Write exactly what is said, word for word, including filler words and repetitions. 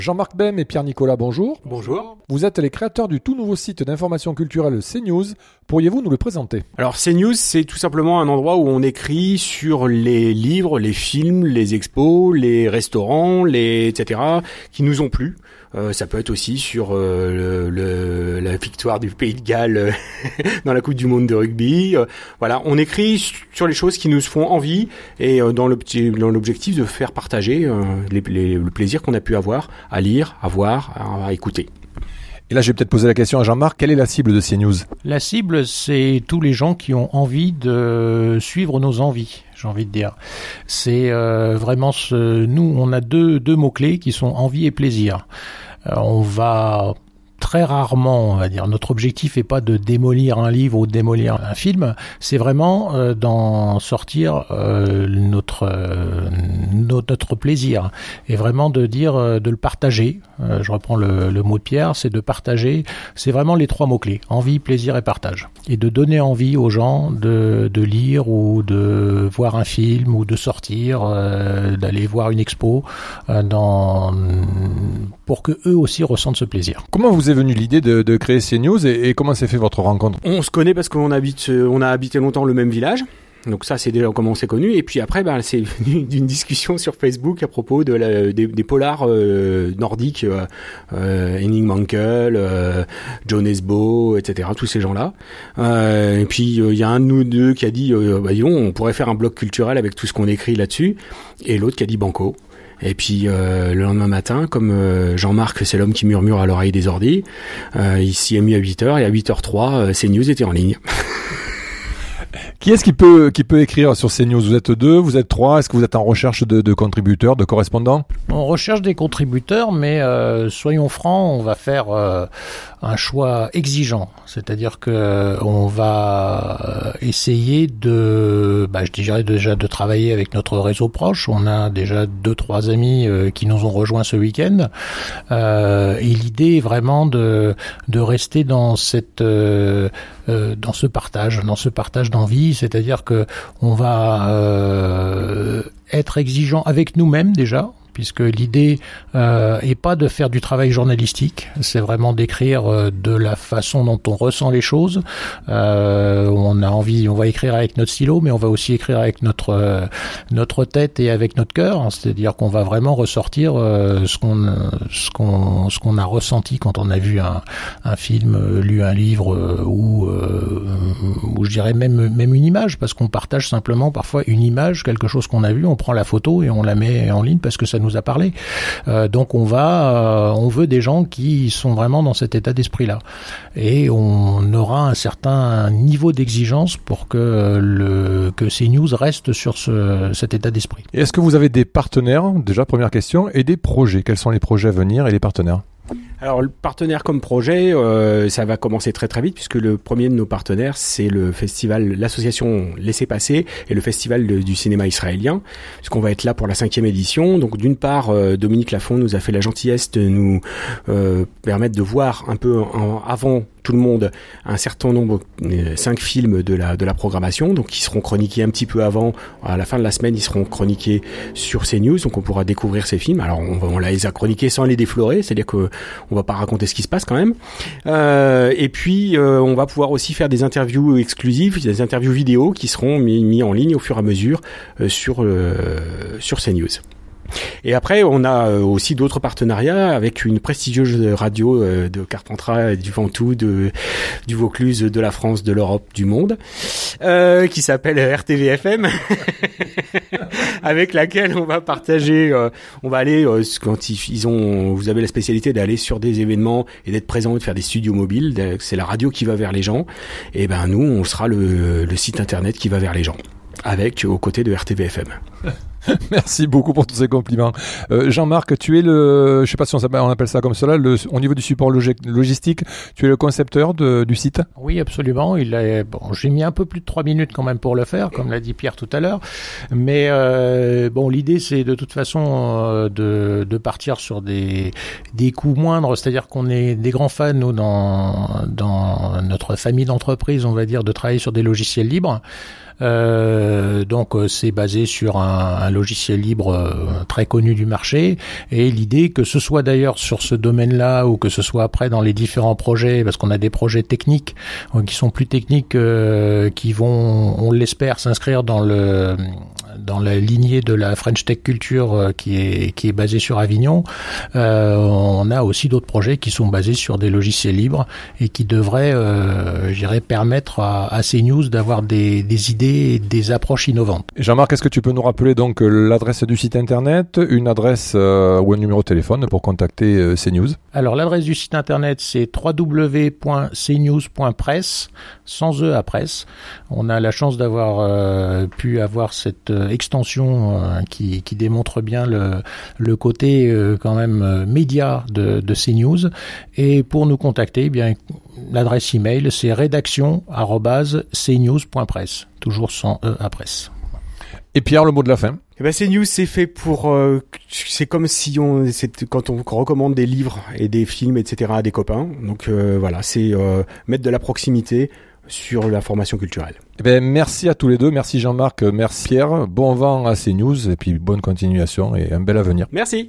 Jean-Marc Bem et Pierre-Nicolas, bonjour. Bonjour. Vous êtes les créateurs du tout nouveau site d'information culturelle CNews. Pourriez-vous nous le présenter ? Alors CNews, c'est tout simplement un endroit où on écrit sur les livres, les films, les expos, les restaurants, les et cetera qui nous ont plu. Euh, ça peut être aussi sur euh, le, le, la victoire du Pays de Galles euh, dans la Coupe du Monde de rugby. Euh, voilà, on écrit sur les choses qui nous font envie et euh, dans, l'objectif, dans l'objectif de faire partager euh, les, les, le plaisir qu'on a pu avoir à lire, à voir, à, à écouter. Et là, je vais peut-être poser la question à Jean-Marc. Quelle est la cible de CNews ? La cible, c'est tous les gens qui ont envie de suivre nos envies, j'ai envie de dire. C'est euh, vraiment ce... Nous, on a deux, deux mots-clés qui sont envie et plaisir. Euh, on va... Très rarement, on va dire, notre objectif n'est pas de démolir un livre ou de démolir un film, c'est vraiment euh, d'en sortir euh, notre, euh, notre notre plaisir et vraiment de dire euh, de le partager. Euh, je reprends le, le mot de Pierre, c'est de partager. C'est vraiment les trois mots clés: envie, plaisir et partage. Et de donner envie aux gens de de lire ou de voir un film ou de sortir, euh, d'aller voir une expo, euh, dans pour que eux aussi ressentent ce plaisir. Comment vous est venue l'idée de, de créer CNews et, et comment s'est fait votre rencontre ? On se connaît parce qu'on habite, on a habité longtemps le même village. Donc ça, c'est déjà comment on s'est connus. Et puis après, ben, c'est venu d'une discussion sur Facebook à propos de la, des, des polars euh, nordiques, euh, euh, Henning Mankell, euh, John Esbo, et cetera. Tous ces gens-là. Euh, et puis il euh, y a un de nous deux qui a dit, euh, bah, disons, on pourrait faire un blog culturel avec tout ce qu'on écrit là-dessus. Et l'autre qui a dit banco. Et puis euh, le lendemain matin, comme euh, Jean-Marc, c'est l'homme qui murmure à l'oreille des ordis, euh, il s'y est mis à huit heures et à huit heures trois, euh, CNews était en ligne. Qui est-ce qui peut, qui peut écrire sur CNews ? Vous êtes deux, vous êtes trois, est-ce que vous êtes en recherche de, de contributeurs, de correspondants ? On recherche des contributeurs, mais euh, soyons francs, on va faire euh, un choix exigeant. C'est-à-dire que on va essayer de, bah, je dirais déjà de travailler avec notre réseau proche. On a déjà deux, trois amis euh, qui nous ont rejoints ce week-end. Euh, et l'idée est vraiment de, de rester dans cette, euh, euh, dans ce partage, dans ce partage d'envie. C'est-à-dire que on va euh, être exigeant avec nous-mêmes déjà, puisque l'idée euh, est pas de faire du travail journalistique, c'est vraiment d'écrire euh, de la façon dont on ressent les choses. Euh, on a envie, on va écrire avec notre stylo, mais on va aussi écrire avec notre euh, notre tête et avec notre cœur. Hein, c'est-à-dire qu'on va vraiment ressortir euh, ce qu'on ce qu'on ce qu'on a ressenti quand on a vu un un film, euh, lu un livre euh, ou euh, ou je dirais même même une image, parce qu'on partage simplement parfois une image, quelque chose qu'on a vu, on prend la photo et on la met en ligne parce que ça nous a parlé. Euh, donc on va, euh, on veut des gens qui sont vraiment dans cet état d'esprit-là. Et on aura un certain niveau d'exigence pour que le que CNews reste sur ce, cet état d'esprit. Et est-ce que vous avez des partenaires, déjà première question, et des projets ? Quels sont les projets à venir et les partenaires ? Alors le partenaire comme projet, euh, ça va commencer très très vite puisque le premier de nos partenaires, c'est le festival, l'association Laissez Passer et le festival de, du cinéma israélien, puisqu'on va être là pour la cinquième édition. Donc d'une part, euh, Dominique Lafont nous a fait la gentillesse de nous euh, permettre de voir un peu en, avant tout le monde un certain nombre, euh, cinq films de la de la programmation, donc qui seront chroniqués un petit peu avant. À la fin de la semaine, ils seront chroniqués sur CNews, donc on pourra découvrir ces films. Alors on, on les a chroniqués sans les déflorer, c'est-à-dire que on va pas raconter ce qui se passe quand même. Euh, et puis euh, on va pouvoir aussi faire des interviews exclusives, des interviews vidéo qui seront mis, mis en ligne au fur et à mesure euh, sur euh, sur CNews. Et après, on a aussi d'autres partenariats avec une prestigieuse radio de Carpentras, du Ventoux, de, du Vaucluse, de la France, de l'Europe, du monde, euh, qui s'appelle R T V F M, avec laquelle on va partager, euh, on va aller, euh, quand ils ont, vous avez la spécialité d'aller sur des événements et d'être présent et de faire des studios mobiles, c'est la radio qui va vers les gens, et ben nous, on sera le, le site internet qui va vers les gens, avec, aux côtés de R T V F M. Merci beaucoup pour tous ces compliments. Euh, Jean-Marc, tu es le, je sais pas si on, on appelle ça comme cela, le, au niveau du support logi- logistique, tu es le concepteur de, du site ? Oui, absolument. Il est, bon, j'ai mis un peu plus de trois minutes quand même pour le faire, comme l'a dit Pierre tout à l'heure. Mais euh, bon, l'idée c'est de toute façon euh, de, de partir sur des, des coûts moindres, c'est-à-dire qu'on est des grands fans nous dans, dans notre famille d'entreprises, on va dire, de travailler sur des logiciels libres. Euh, donc c'est basé sur un, un logiciel libre euh, très connu du marché, et l'idée que ce soit d'ailleurs sur ce domaine-là ou que ce soit après dans les différents projets, parce qu'on a des projets techniques euh, qui sont plus techniques, euh, qui vont, on l'espère, s'inscrire dans le dans la lignée de la French Tech Culture euh, qui est qui est basée sur Avignon. Euh, on a aussi d'autres projets qui sont basés sur des logiciels libres et qui devraient, euh, je dirais, permettre à, à CNews d'avoir des, des idées et des approches innovantes. Jean-Marc, est-ce que tu peux nous rappeler donc l'adresse du site internet, une adresse euh, ou un numéro de téléphone pour contacter euh, CNews? Alors l'adresse du site internet c'est w w w point c news point press, sans e à presse. On a la chance d'avoir euh, pu avoir cette euh, extension euh, qui, qui démontre bien le, le côté euh, quand même euh, média de, de CNews. Et pour nous contacter, eh bien l'adresse email c'est rédaction arobase c news point press, toujours sans e à presse. Et Pierre, le mot de la fin? Eh ben, CNews, c'est fait pour, euh, c'est comme si on, c'est quand on recommande des livres et des films, et cetera à des copains. Donc, euh, voilà, c'est, euh, mettre de la proximité sur la formation culturelle. Eh ben, merci à tous les deux. Merci Jean-Marc, merci Pierre. Bon vent à CNews et puis bonne continuation et un bel avenir. Merci.